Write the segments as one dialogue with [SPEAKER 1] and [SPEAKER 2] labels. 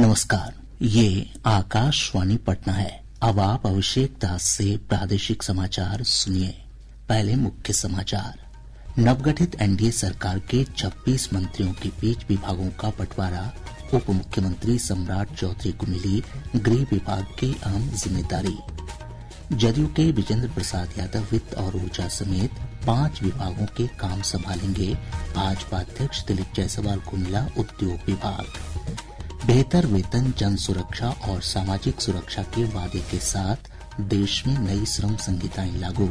[SPEAKER 1] नमस्कार, ये आकाशवाणी पटना है। अब आप अभिषेक दास से प्रादेशिक समाचार सुनिए। पहले मुख्य समाचार। नवगठित एनडीए सरकार के 26 मंत्रियों के बीच विभागों का बंटवारा। उप मुख्यमंत्री सम्राट चौधरी को मिली गृह विभाग की अहम जिम्मेदारी। जदयू के विजेंद्र प्रसाद यादव वित्त और ऊर्जा समेत 5 विभागों के काम संभालेंगे। भाजपा अध्यक्ष दिलीप जायसवाल को मिला उद्योग विभाग। बेहतर वेतन, जन सुरक्षा और सामाजिक सुरक्षा के वादे के साथ देश में नई श्रम संहिताएं लागू।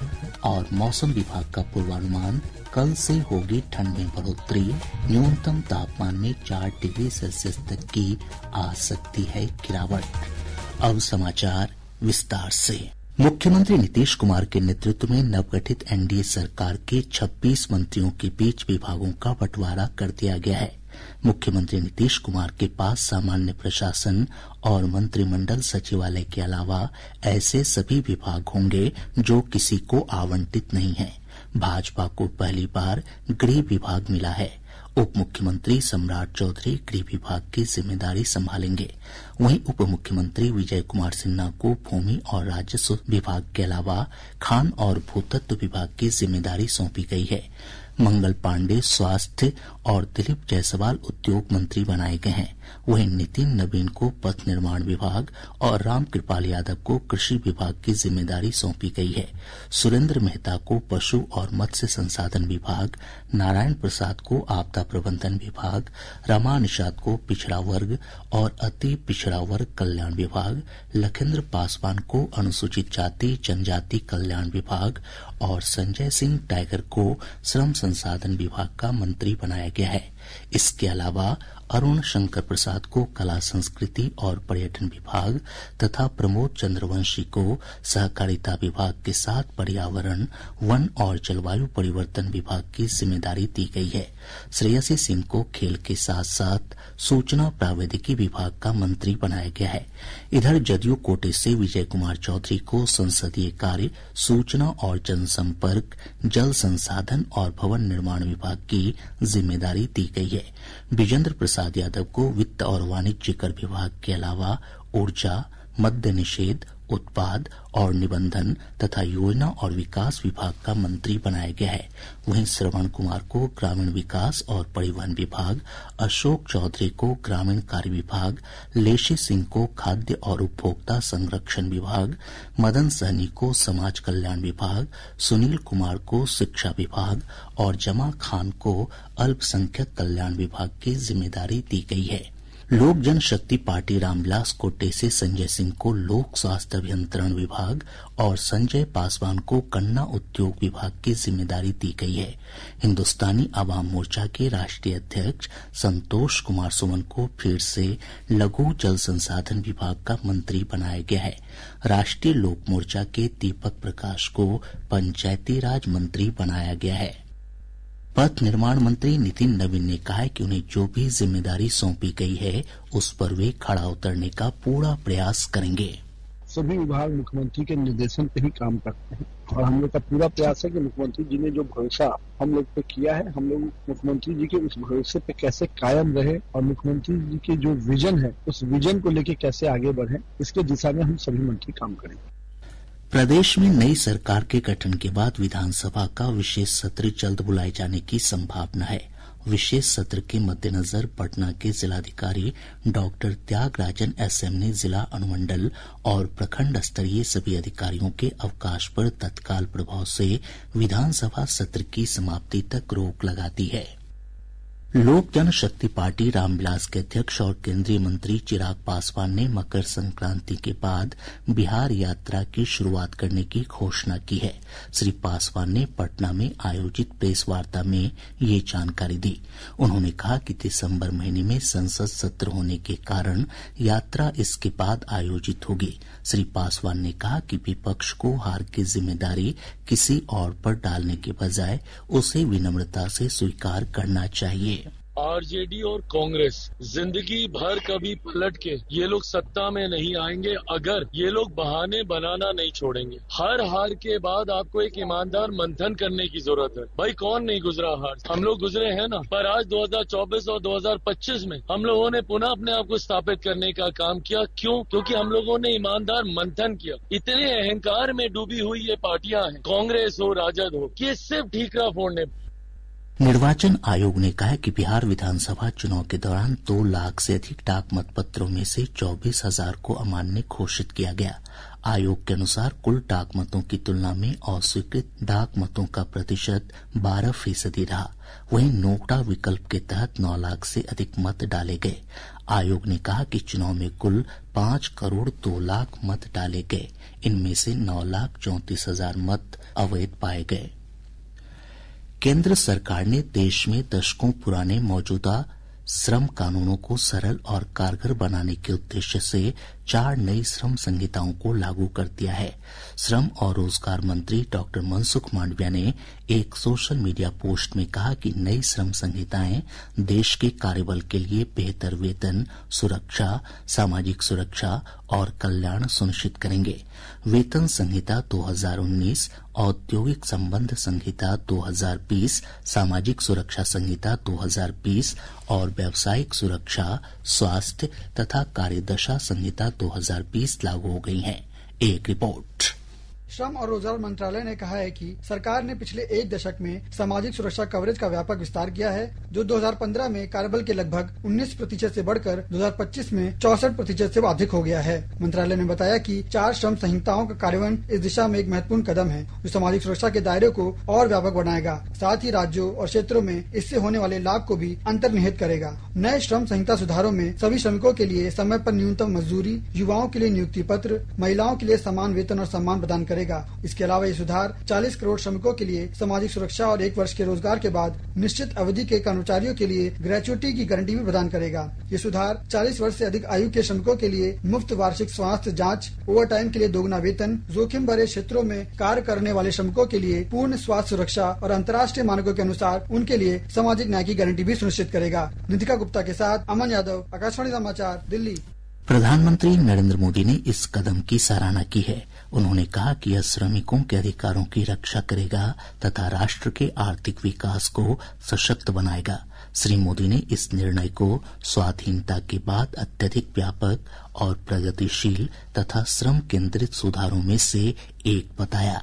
[SPEAKER 1] और मौसम विभाग का पूर्वानुमान, कल से होगी ठंड में बढ़ोतरी। न्यूनतम तापमान में 4 डिग्री सेल्सियस तक की आ सकती है गिरावट। अब समाचार विस्तार से। मुख्यमंत्री नीतीश कुमार के नेतृत्व में नवगठित एनडीए सरकार के 26 मंत्रियों के बीच विभागों का बंटवारा कर दिया गया है। मुख्यमंत्री नीतीश कुमार के पास सामान्य प्रशासन और मंत्रिमंडल सचिवालय के अलावा ऐसे सभी विभाग होंगे जो किसी को आवंटित नहीं है। भाजपा को पहली बार गृह विभाग मिला है। उप मुख्यमंत्री सम्राट चौधरी गृह विभाग की जिम्मेदारी संभालेंगे। वहीं उप मुख्यमंत्री विजय कुमार सिन्हा को भूमि और राजस्व विभाग के अलावा खान और भूतत्व विभाग की जिम्मेदारी सौंपी गई है। मंगल पांडे स्वास्थ्य और दिलीप जायसवाल उद्योग मंत्री बनाए गए हैं। वहीं नितिन नवीन को पथ निर्माण विभाग और रामकृपाल यादव को कृषि विभाग की जिम्मेदारी सौंपी गई है। सुरेंद्र मेहता को पशु और मत्स्य संसाधन विभाग, नारायण प्रसाद को आपदा प्रबंधन विभाग, रमा निषाद को पिछड़ा वर्ग और अति पिछड़ा वर्ग कल्याण विभाग, लखेंद्र पासवान को अनुसूचित जाति जनजाति कल्याण विभाग और संजय सिंह टाइगर को श्रम संसाधन विभाग का मंत्री बनाया गया है। इसके अलावा अरुण शंकर प्रसाद को कला संस्कृति और पर्यटन विभाग तथा प्रमोद चंद्रवंशी को सहकारिता विभाग के साथ पर्यावरण, वन और जलवायु परिवर्तन विभाग की जिम्मेदारी दी गई है। श्रेयसी सिंह को खेल के साथ साथ सूचना प्रावैधिकी विभाग का मंत्री बनाया गया है। इधर जदयू कोटे से विजय कुमार चौधरी को संसदीय कार्य, सूचना और जनसंपर्क, जल संसाधन और भवन निर्माण विभाग की जिम्मेदारी दी गई है। विजेंद्र प्रसाद यादव को वित्त और वाणिज्य कर विभाग के अलावा ऊर्जा, मद्य निषेध, उत्पाद और निबंधन तथा योजना और विकास विभाग का मंत्री बनाया गया है। वहीं श्रवण कुमार को ग्रामीण विकास और परिवहन विभाग, अशोक चौधरी को ग्रामीण कार्य विभाग, लेशी सिंह को खाद्य और उपभोक्ता संरक्षण विभाग, मदन सहनी को समाज कल्याण विभाग, सुनील कुमार को शिक्षा विभाग और जमा खान को अल्पसंख्यक कल्याण विभाग की जिम्मेदारी दी गई है। लोक जनशक्ति पार्टी रामविलास कोटे से संजय सिंह को लोक स्वास्थ्य अभियंत्रण विभाग और संजय पासवान को गन्ना उद्योग विभाग की जिम्मेदारी दी गई है। हिन्दुस्तानी अवाम मोर्चा के राष्ट्रीय अध्यक्ष संतोष कुमार सुमन को फिर से लघु जल संसाधन विभाग का मंत्री बनाया गया है। राष्ट्रीय लोक मोर्चा के दीपक प्रकाश को पंचायती राज मंत्री बनाया गया है। पथ निर्माण मंत्री नितिन नवीन ने कहा है कि उन्हें जो भी जिम्मेदारी सौंपी गई है उस पर वे खड़ा उतरने का पूरा प्रयास करेंगे।
[SPEAKER 2] सभी विभाग मुख्यमंत्री के निर्देशन पे ही काम करते हैं और हम लोग का पूरा प्रयास है कि मुख्यमंत्री जी ने जो भरोसा हम लोग पे किया है, हम लोग मुख्यमंत्री जी के उस भरोसे पे कैसे कायम रहे और मुख्यमंत्री जी के जो विजन है उस विजन को लेके कैसे आगे बढ़े, इसके दिशा में हम सभी मंत्री काम करेंगे।
[SPEAKER 1] प्रदेश में नई सरकार के गठन के बाद विधानसभा का विशेष सत्र जल्द बुलाए जाने की संभावना है। विशेष सत्र के मद्देनजर पटना के जिलाधिकारी डॉक्टर त्यागराजन एसएम ने जिला अनुमंडल और प्रखंड स्तरीय सभी अधिकारियों के अवकाश पर तत्काल प्रभाव से विधानसभा सत्र की समाप्ति तक रोक लगा दी है। लोक जनशक्ति पार्टी रामविलास के अध्यक्ष और केंद्रीय मंत्री चिराग पासवान ने मकर संक्रांति के बाद बिहार यात्रा की शुरुआत करने की घोषणा की है। श्री पासवान ने पटना में आयोजित प्रेस वार्ता में ये जानकारी दी। उन्होंने कहा कि दिसंबर महीने में संसद सत्र होने के कारण यात्रा इसके बाद आयोजित होगी। श्री पासवान ने कहा कि विपक्ष को हार की जिम्मेदारी किसी और पर डालने के बजाय उसे विनम्रता से स्वीकार करना चाहिए।
[SPEAKER 3] आरजेडी और कांग्रेस जिंदगी भर कभी पलट के ये लोग सत्ता में नहीं आएंगे अगर ये लोग बहाने बनाना नहीं छोड़ेंगे। हर हार के बाद आपको एक ईमानदार मंथन करने की जरूरत है। भाई कौन नहीं गुजरा हार, हम लोग गुजरे हैं ना। पर आज 2024 और 2025 में हम लोगों ने पुनः अपने आप को स्थापित करने का काम किया। क्यों? क्योंकि हम लोगों ने ईमानदार मंथन किया। इतने अहंकार में डूबी हुई ये पार्टियां हैं, कांग्रेस हो राजद हो, कि सिर्फ ठीकरा फोड़ने।
[SPEAKER 1] निर्वाचन आयोग ने कहा है कि बिहार विधानसभा चुनाव के दौरान 2 लाख से अधिक डाक मतपत्रों में से 24,000 को अमान्य घोषित किया गया। आयोग के अनुसार कुल डाक मतों की तुलना में अस्वीकृत डाक मतों का प्रतिशत 12% रहा। वहीं नोटा विकल्प के तहत 9 लाख से अधिक मत डाले गए। आयोग ने कहा कि चुनाव में कुल 5 करोड़ 2 लाख मत डाले गए। इनमें से 9,34,000 मत अवैध पाए गए। केंद्र सरकार ने देश में दशकों पुराने मौजूदा श्रम कानूनों को सरल और कारगर बनाने के उद्देश्य से 4 नई श्रम संहिताओं को लागू कर दिया है। श्रम और रोजगार मंत्री डॉक्टर मनसुख मांडविया ने एक सोशल मीडिया पोस्ट में कहा कि नई श्रम संहिताएं देश के कार्यबल के लिए बेहतर वेतन, सुरक्षा, सामाजिक सुरक्षा और कल्याण सुनिश्चित करेंगे। वेतन संहिता 2019, औद्योगिक संबंध संहिता 2020, सामाजिक सुरक्षा संहिता 2020 और व्यावसायिक सुरक्षा, स्वास्थ्य तथा कार्यदशा संहिता 2020 लागू हो गई हैं। एक रिपोर्ट।
[SPEAKER 4] श्रम और रोजगार मंत्रालय ने कहा है कि सरकार ने पिछले 1 दशक में सामाजिक सुरक्षा कवरेज का व्यापक विस्तार किया है, जो 2015 में कार्यबल के लगभग 19% से बढ़कर 2025 में 64% से अधिक हो गया है। मंत्रालय ने बताया कि 4 श्रम संहिताओं का कार्यान्वयन इस दिशा में एक महत्वपूर्ण कदम है, जो सामाजिक सुरक्षा के दायरे को और व्यापक बनाएगा। साथ ही राज्यों और क्षेत्रों में इससे होने वाले लाभ को भी अंतर्निहित करेगा। नए श्रम संहिता सुधारों में सभी श्रमिकों के लिए समय पर न्यूनतम मजदूरी, युवाओं के लिए नियुक्ति पत्र, महिलाओं के लिए समान वेतन और सम्मान प्रदान करेगा। इसके अलावा ये सुधार 40 करोड़ श्रमिकों के लिए सामाजिक सुरक्षा और 1 वर्ष के रोजगार के बाद निश्चित अवधि के कर्मचारियों के लिए ग्रेच्युटी की गारंटी भी प्रदान करेगा। ये सुधार 40 वर्ष से अधिक आयु के श्रमिकों के लिए मुफ्त वार्षिक स्वास्थ्य जांच, ओवर टाइम के लिए दोगुना वेतन, जोखिम भरे क्षेत्रों में कार्य करने वाले श्रमिकों के लिए पूर्ण स्वास्थ्य सुरक्षा और अंतर्राष्ट्रीय मानकों के अनुसार उनके लिए सामाजिक न्याय की गारंटी भी सुनिश्चित करेगा। नितिका गुप्ता के साथ अमन यादव, आकाशवाणी समाचार, दिल्ली।
[SPEAKER 1] प्रधानमंत्री नरेंद्र मोदी ने इस कदम की सराहना की है। उन्होंने कहा कि यह श्रमिकों के अधिकारों की रक्षा करेगा तथा राष्ट्र के आर्थिक विकास को सशक्त बनाएगा। श्री मोदी ने इस निर्णय को स्वाधीनता के बाद अत्यधिक व्यापक और प्रगतिशील तथा श्रम केंद्रित सुधारों में से एक बताया।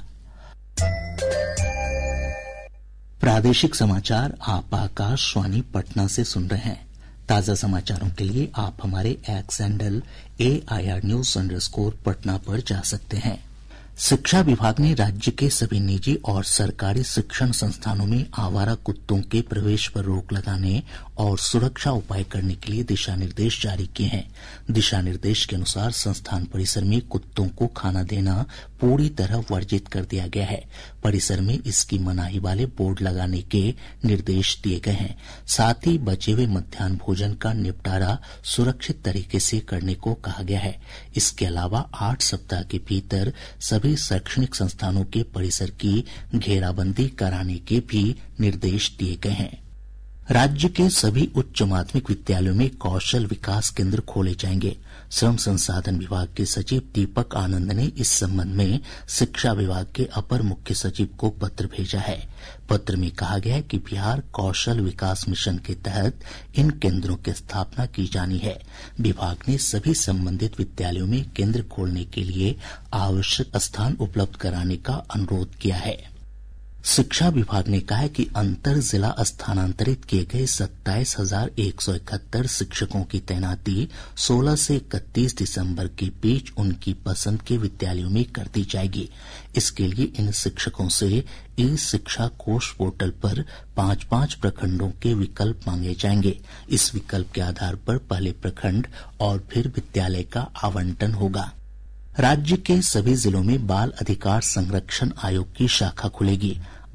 [SPEAKER 1] प्रादेशिक समाचार आप आकाशवाणी पटना से सुन रहे हैं। ताजा समाचारों के लिए आप हमारे एक्स हैंडल AIR News _ पर जा सकते हैं। शिक्षा विभाग ने राज्य के सभी निजी और सरकारी शिक्षण संस्थानों में आवारा कुत्तों के प्रवेश पर रोक लगाने और सुरक्षा उपाय करने के लिए दिशा निर्देश जारी किए हैं। दिशा निर्देश के अनुसार संस्थान परिसर में कुत्तों को खाना देना पूरी तरह वर्जित कर दिया गया है। परिसर में इसकी मनाही वाले बोर्ड लगाने के निर्देश दिए गए हैं। साथ ही बचे हुए मध्याह्न भोजन का निपटारा सुरक्षित तरीके से करने को कहा गया है। इसके अलावा 8 सप्ताह के भीतर सभी शैक्षणिक संस्थानों के परिसर की घेराबंदी कराने के भी निर्देश दिए गए हैं। राज्य के सभी उच्च माध्यमिक विद्यालयों में कौशल विकास केंद्र खोले जाएंगे। श्रम संसाधन विभाग के सचिव दीपक आनंद ने इस संबंध में शिक्षा विभाग के अपर मुख्य सचिव को पत्र भेजा है। पत्र में कहा गया है कि बिहार कौशल विकास मिशन के तहत इन केंद्रों की स्थापना की जानी है। विभाग ने सभी संबंधित विद्यालयों में केंद्र खोलने के लिए आवश्यक स्थान उपलब्ध कराने का अनुरोध किया है। शिक्षा विभाग ने कहा है कि अंतर जिला स्थानांतरित किए गए 27,171 शिक्षकों की तैनाती 16 से 31 दिसंबर के बीच उनकी पसंद के विद्यालयों में कर दी जाएगी। इसके लिए इन शिक्षकों से ई शिक्षा कोष पोर्टल पर 5-5 प्रखंडों के विकल्प मांगे जाएंगे। इस विकल्प के आधार पर पहले प्रखंड और फिर विद्यालय का आवंटन होगा। राज्य के सभी जिलों में बाल अधिकार संरक्षण आयोग की शाखा खुलेगी।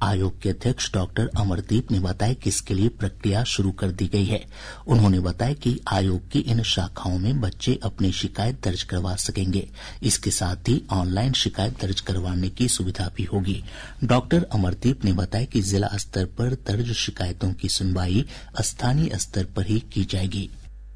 [SPEAKER 1] आयोग के अध्यक्ष डॉक्टर अमरदीप ने बताया कि इसके लिए प्रक्रिया शुरू कर दी गई है। उन्होंने बताया कि आयोग की इन शाखाओं में बच्चे अपनी शिकायत दर्ज करवा सकेंगे। इसके साथ ही ऑनलाइन शिकायत दर्ज करवाने की सुविधा भी होगी। डॉक्टर अमरदीप ने बताया कि जिला स्तर पर दर्ज शिकायतों की सुनवाई स्थानीय स्तर पर ही की जाएगी।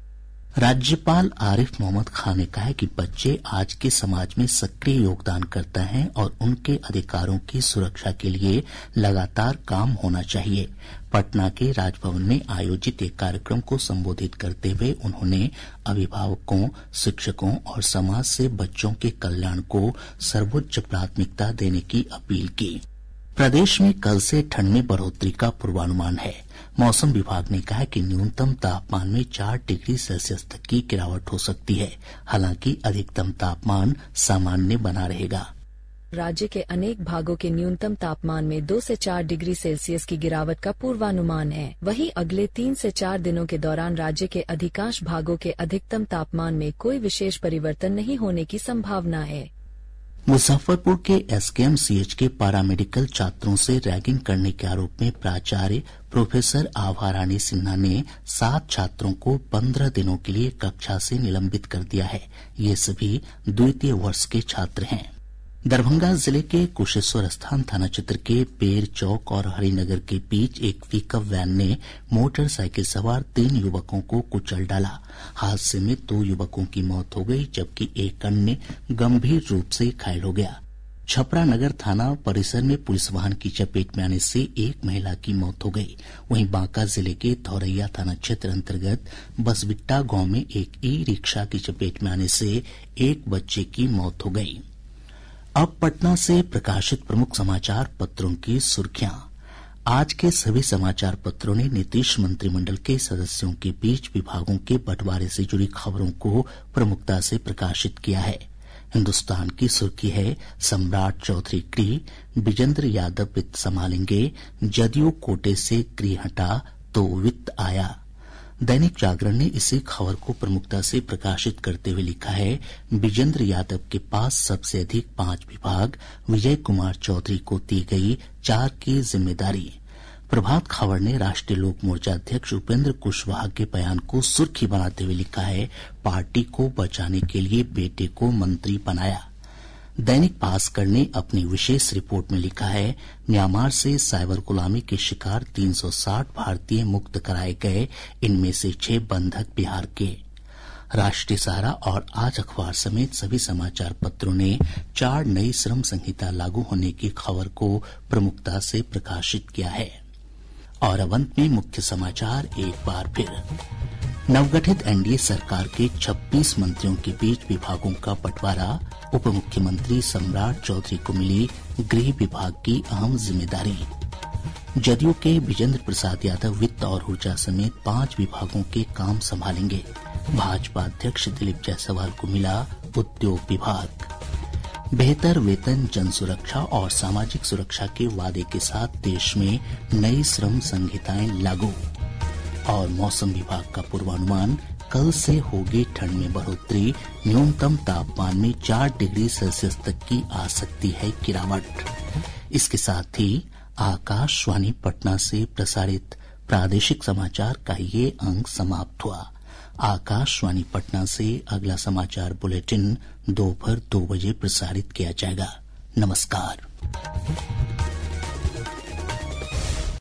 [SPEAKER 1] राज्यपाल आरिफ मोहम्मद खान ने कहा है कि बच्चे आज के समाज में सक्रिय योगदान करते हैं और उनके अधिकारों की सुरक्षा के लिए लगातार काम होना चाहिए। पटना के राजभवन में आयोजित एक कार्यक्रम को संबोधित करते हुए उन्होंने अभिभावकों, शिक्षकों और समाज से बच्चों के कल्याण को सर्वोच्च प्राथमिकता देने की अपील की। प्रदेश में कल से ठंड में बढ़ोतरी का पूर्वानुमान है। मौसम विभाग ने कहा कि न्यूनतम तापमान में 4 डिग्री सेल्सियस तक की गिरावट हो सकती है। हालांकि अधिकतम तापमान सामान्य बना रहेगा।
[SPEAKER 5] राज्य के अनेक भागों के न्यूनतम तापमान में 2 से 4 डिग्री सेल्सियस की गिरावट का पूर्वानुमान है। वहीं अगले 3 से 4 दिनों के दौरान राज्य के अधिकांश भागों के अधिकतम तापमान में कोई विशेष परिवर्तन नहीं होने की संभावना है।
[SPEAKER 1] मुजफ्फरपुर के एसकेएमसीएच के पैरामेडिकल छात्रों से रैगिंग करने के आरोप में प्राचार्य प्रोफेसर आभा रानी सिन्हा ने 7 छात्रों को 15 दिनों के लिए कक्षा से निलंबित कर दिया है। ये सभी द्वितीय वर्ष के छात्र हैं। दरभंगा जिले के कुशेश्वर स्थान थाना क्षेत्र के पेड़ चौक और हरिनगर के बीच एक पिकअप वैन ने मोटरसाइकिल सवार 3 युवकों को कुचल डाला। हादसे में 2 युवकों की मौत हो गई जबकि एक अन्य गंभीर रूप से घायल हो गया। छपरा नगर थाना परिसर में पुलिस वाहन की चपेट में आने से एक महिला की मौत हो गई। वहीं बांका जिले के धौरैया थाना क्षेत्र अंतर्गत बसबिट्टा गांव में एक ई रिक्शा की चपेट में आने से एक बच्चे की मौत हो गई। अब पटना से प्रकाशित प्रमुख समाचार पत्रों की सुर्खियां। आज के सभी समाचार पत्रों ने नीतीश मंत्रिमंडल के सदस्यों के बीच विभागों के बंटवारे से जुड़ी खबरों को प्रमुखता से प्रकाशित किया है। हिन्दुस्तान की सुर्खी है, सम्राट चौधरी गृह, विजेंद्र यादव वित्त संभालेंगे, जदयू कोटे से गृह हटा तो वित्त आया। दैनिक जागरण ने इसी खबर को प्रमुखता से प्रकाशित करते हुए लिखा है, विजेंद्र यादव के पास सबसे अधिक 5 विभाग, विजय कुमार चौधरी को दी गई 4 की जिम्मेदारी। प्रभात खबर ने राष्ट्रीय लोक मोर्चा अध्यक्ष उपेंद्र कुशवाहा के बयान को सुर्खी बनाते हुए लिखा है, पार्टी को बचाने के लिए बेटे को मंत्री बनाया। दैनिक भास्कर ने अपनी विशेष रिपोर्ट में लिखा है, म्यांमार से साइबर गुलामी के शिकार 360 भारतीय मुक्त कराए गए, इनमें से 6 बंधक बिहार के। राष्ट्रीय सहारा और आज अखबार समेत सभी समाचार पत्रों ने 4 नई श्रम संहिता लागू होने की खबर को प्रमुखता से प्रकाशित किया है। और अब अंत में मुख्य समाचार एक बार फिर। नवगठित एनडीए सरकार के 26 मंत्रियों के बीच विभागों का बंटवारा, उप मुख्यमंत्री सम्राट चौधरी को मिली गृह विभाग की अहम जिम्मेदारी। जदयू के विजेंद्र प्रसाद यादव वित्त और ऊर्जा समेत 5 विभागों के काम संभालेंगे। भाजपा अध्यक्ष दिलीप जायसवाल को मिला उद्योग विभाग। बेहतर वेतन, जन सुरक्षा और सामाजिक सुरक्षा के वादे के साथ देश में नई श्रम संहिताएं लागू। और मौसम विभाग का पूर्वानुमान, कल से होगी ठंड में बढ़ोतरी, न्यूनतम तापमान में 4 डिग्री सेल्सियस तक की आ सकती है गिरावट। इसके साथ ही आकाशवाणी पटना से प्रसारित प्रादेशिक समाचार का ये अंक समाप्त हुआ। आकाशवाणी पटना से अगला समाचार बुलेटिन दोपहर 2 बजे प्रसारित किया जाएगा। नमस्कार।